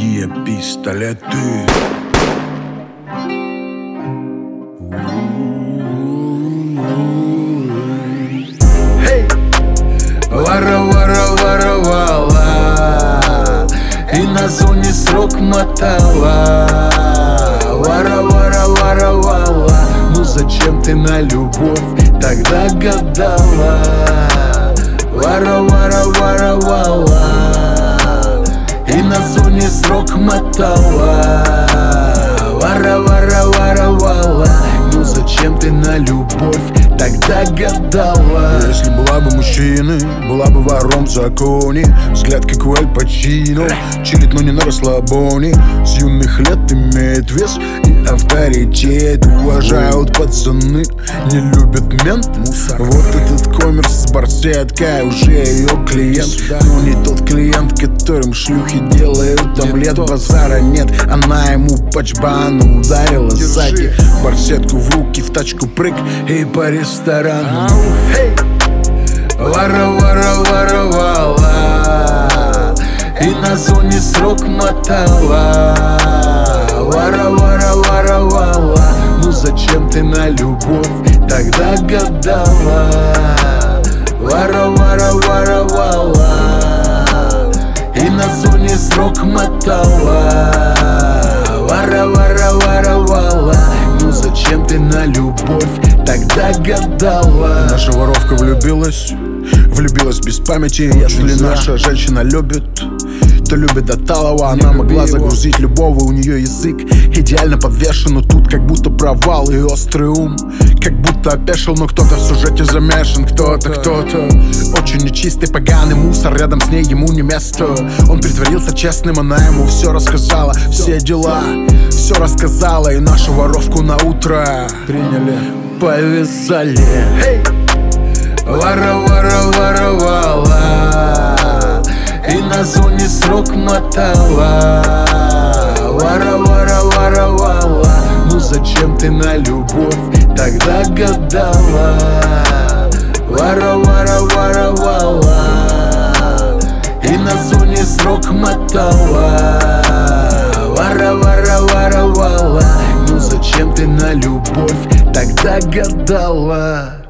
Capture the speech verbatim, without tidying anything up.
дорогие пистолеты. Hey! Вора-вора-воровала и на зоне срок мотала. Вора-вора-воровала, ну зачем ты на любовь тогда гадала? Вора-вора-воровала и на зоне срок мотала. Вора-вора-воровала, ну зачем ты на любовь тогда гадала? Если была бы мужчиной, была бы вором в законе. Взгляд как у Аль Пачино, чилит, но не на расслабоне. С юных лет имеет вес и авторитет. Уважают пацаны, не любят мент. Вот этот коммерс с барсеткой уже ее клиент. Но не тот клиент, которым шлюхи делают омлет. Базара нет, она ему по чбану ударила сзади. Барсетку в руки, в тачку прыг и по ресторану. Hey! Вора-вора-воровала и на зоне срок мотала. Вора-вора-воровала, ну зачем ты на любовь тогда гадала? Вора-вора-воровала и на зоне срок мотала. Вора-вора-воровала, ну зачем ты на любовь тогда гадала? Наша воровка влюбилась, влюбилась без памяти. Если наша женщина любит, то любит до талого. Она могла загрузить любого, у нее язык идеально подвешен. Но тут как будто провал и острый ум, как будто опешил. Но кто-то в сюжете замешан, кто-то, кто-то очень нечистый, поганый мусор. Рядом с ней ему не место. Он притворился честным, она ему все рассказала. Все дела, все рассказала. И нашу воровку на утро приняли, повязали. Hey! Вора-вора-воровала и на зоне срок мотала. Вора-вора-воровала, ну зачем ты на любовь тогда гадала? Вора-вора-воровала и на зоне срок мотала. Вора-вора-воровала, ну зачем ты на любовь тогда гадала?